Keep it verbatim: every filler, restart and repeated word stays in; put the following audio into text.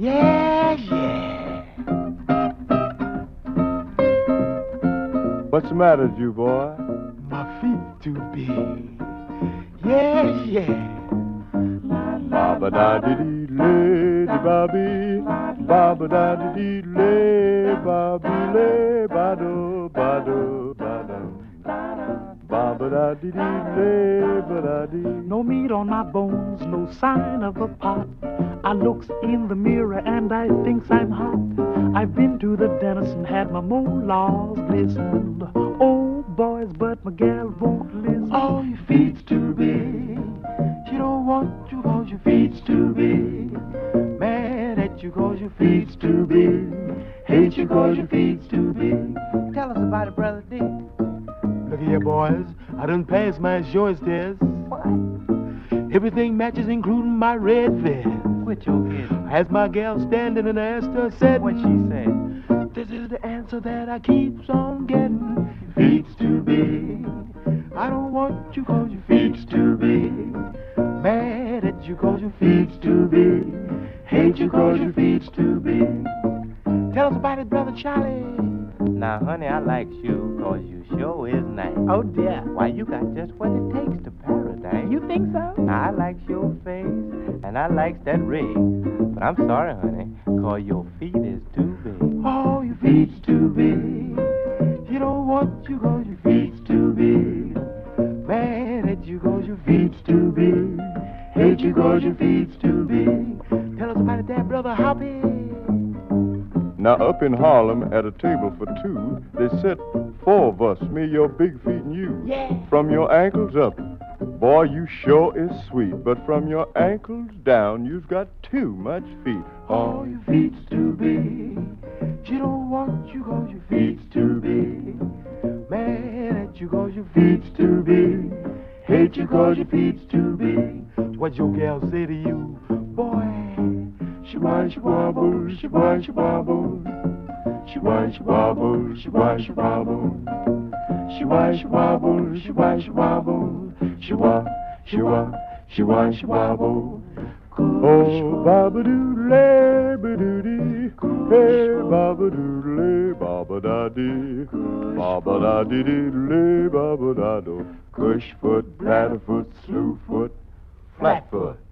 Yeah, yeah. What's the matter with you, boy? My feet too big. Yeah, yeah. Baba da dee dee lady Bobby, Baba da dee dee lay Bobby lay bado bado bado. Baba da dee dee lay ba da dee. No meat on my bones, no sign of a pot. I looks in the mirror and I thinks I'm hot. I've been to the dentist and had my molars glistened. Oh, boys, but my gal won't listen. Oh, your feet's too big. She don't want you cause your feet's too big. Mad at you cause your feet's too big. Hate you cause your feet's too big. Tell us about it, Brother Dick. Look here, boys. I done passed my insurance test. What? Everything matches, including my red vest. Quit your kidding. As my gal standing and asked her, said, What she said? This is the answer that I keeps on getting. Feet's too big. I don't want you cause your feet's too big. Mad at you cause your feet's too big. Hate you cause your feet's too big. Tell us about it, Brother Charlie. Now, honey, I like you cause you sure is nice. Oh, dear. Why, you got just what it takes to paradise. You think so? Now, I likes your face, and I likes that ring. But I'm sorry, honey, cause your feet is too big. Oh, your feet's too big. She don't want you cause your feet's too big. Mad at you cause your feet's too big. Hate you cause your feet's too big. Tell us about it there, Brother Hoppy. Now up in Harlem at a table for two, they sit four of us, me, your big feet, and you. Yeah. From your ankles up, boy, you sure is sweet. But from your ankles down, you've got too much feet. Oh, your feet's too big. She don't want you cause your feet's too big. Mad at you cause your feet's too big. Hate you cause your feet's too big. What your gal say to you, boy? She whine, she wobble, she whine, she wobble. She whine, she wobble, she whine, she wobble. She whine, she wobble, she whine, she wobble. She wa, she wa, she whine, she wobble. Oh, baba doodle, ba doodie, hey, baba doodle, baba da dee, baba da dee dee, baba da do. Cush foot, bladder foot, slew foot, flat foot.